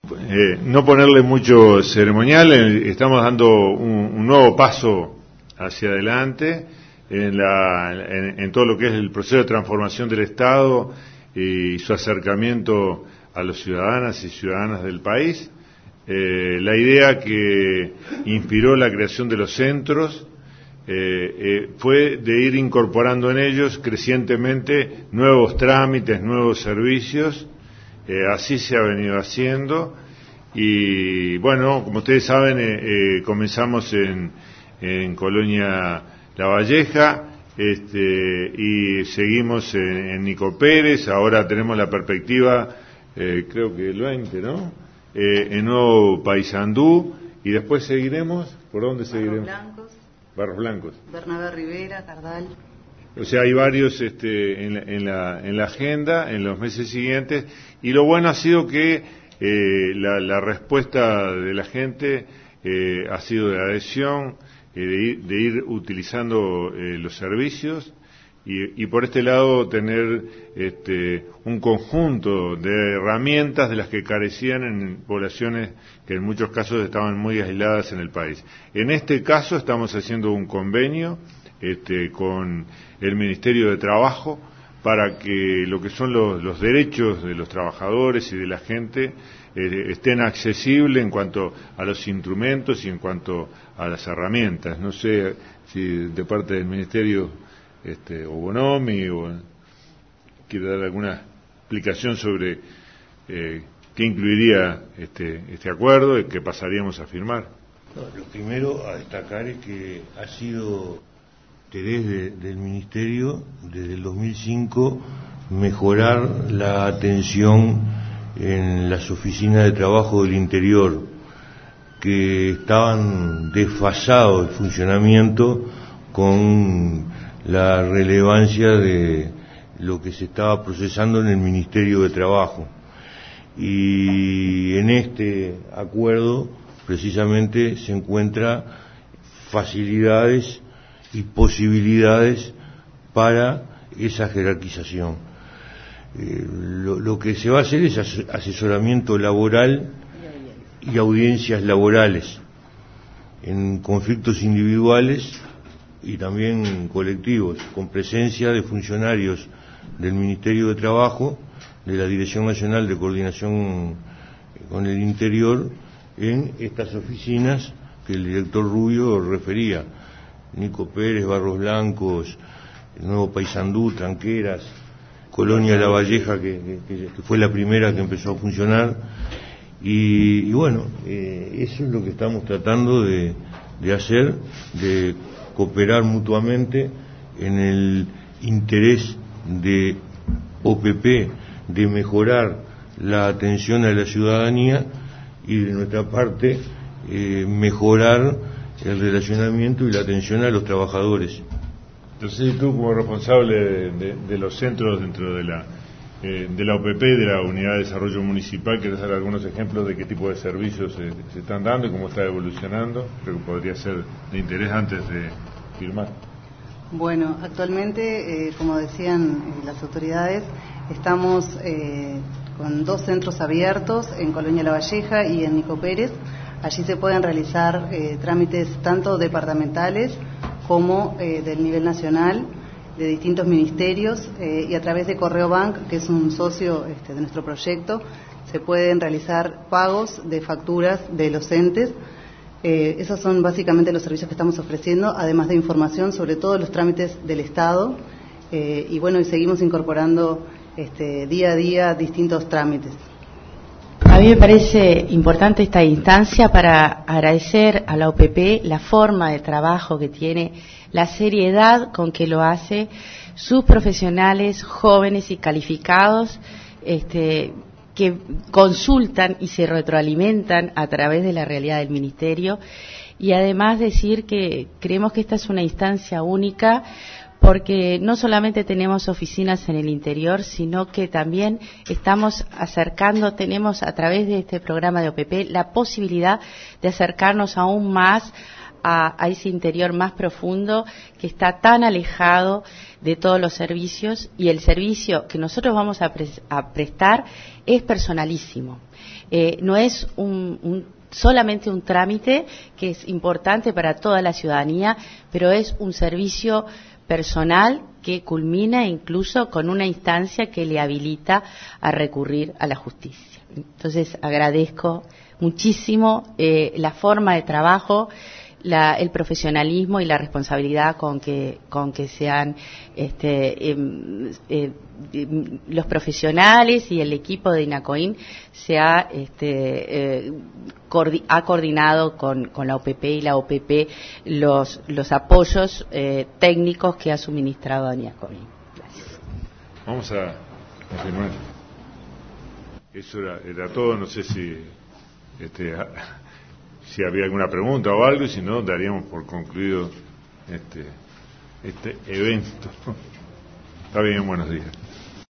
No ponerle mucho ceremonial, estamos dando un nuevo paso hacia adelante en todo lo que es el proceso de transformación del Estado y su acercamiento a los ciudadanas y ciudadanas del país. La idea que inspiró la creación de los centros fue de ir incorporando en ellos crecientemente nuevos trámites, nuevos servicios. Así se ha venido haciendo y bueno, como ustedes saben, comenzamos en Colonia La Valleja y seguimos en Nico Pérez. Ahora tenemos la perspectiva, creo que el 20, ¿no? En Nuevo Paysandú, y después seguiremos. ¿Por dónde seguiremos? Barros Blancos, Bernabé Rivera, Cardal. O sea, hay varios en la agenda en los meses siguientes, y lo bueno ha sido que la respuesta de la gente ha sido de adhesión, de ir utilizando los servicios, y por este lado tener un conjunto de herramientas de las que carecían en poblaciones que en muchos casos estaban muy aisladas en el país. En este caso estamos haciendo un convenio con el Ministerio de Trabajo para que lo que son los derechos de los trabajadores y de la gente estén accesibles en cuanto a los instrumentos y en cuanto a las herramientas. No sé si de parte del Ministerio o Bonomi quiere dar alguna explicación sobre qué incluiría este acuerdo y qué pasaríamos a firmar. Lo primero a destacar es que ha sido interés del Ministerio desde el 2005 mejorar la atención en las oficinas de trabajo del interior, que estaban desfasados de funcionamiento con la relevancia de lo que se estaba procesando en el Ministerio de Trabajo. Y en este acuerdo precisamente se encuentra facilidades y posibilidades para esa jerarquización. Lo que se va a hacer es asesoramiento laboral y audiencias laborales en conflictos individuales y también colectivos, con presencia de funcionarios del Ministerio de Trabajo, de la Dirección Nacional de Coordinación con el Interior, en estas oficinas que el director Rubio refería: Nico Pérez, Barros Blancos, Nuevo Paysandú, Tranqueras, Colonia La Valleja, que fue la primera que empezó a funcionar. Y bueno, eso es lo que estamos tratando de hacer, de cooperar mutuamente en el interés de OPP, de mejorar la atención a la ciudadanía y de nuestra parte mejorar el relacionamiento y la atención a los trabajadores. Entonces, tú como responsable de los centros dentro de la OPP, de la Unidad de Desarrollo Municipal, ¿quieres dar algunos ejemplos de qué tipo de servicios se están dando y cómo está evolucionando? Creo que podría ser de interés antes de firmar. Bueno, actualmente, como decían las autoridades, estamos con 2 centros abiertos en Colonia La Valleja y en Nico Pérez. Allí se pueden realizar trámites tanto departamentales como del nivel nacional, de distintos ministerios, y a través de Correo Bank, que es un socio de nuestro proyecto, se pueden realizar pagos de facturas de los entes. Esos son básicamente los servicios que estamos ofreciendo, además de información sobre todos los trámites del Estado, y bueno, y seguimos incorporando día a día distintos trámites. A mí me parece importante esta instancia para agradecer a la OPP la forma de trabajo que tiene, la seriedad con que lo hace, sus profesionales jóvenes y calificados que consultan y se retroalimentan a través de la realidad del Ministerio, y además decir que creemos que esta es una instancia única porque no solamente tenemos oficinas en el interior, sino que también estamos tenemos a través de este programa de OPP la posibilidad de acercarnos aún más a ese interior más profundo que está tan alejado de todos los servicios, y el servicio que nosotros vamos a prestar es personalísimo. No es solamente un trámite que es importante para toda la ciudadanía, pero es un servicio personal que culmina incluso con una instancia que le habilita a recurrir a la justicia. Entonces agradezco muchísimo la forma de trabajo, el profesionalismo y la responsabilidad con que se han los profesionales y el equipo de INACOIN se ha coordinado con la OPP, y la OPP los apoyos técnicos que ha suministrado a INACOIN. Gracias. Vamos a continuar. Eso era todo. No sé si había alguna pregunta o algo, y si no, daríamos por concluido este evento. Está bien, buenos días.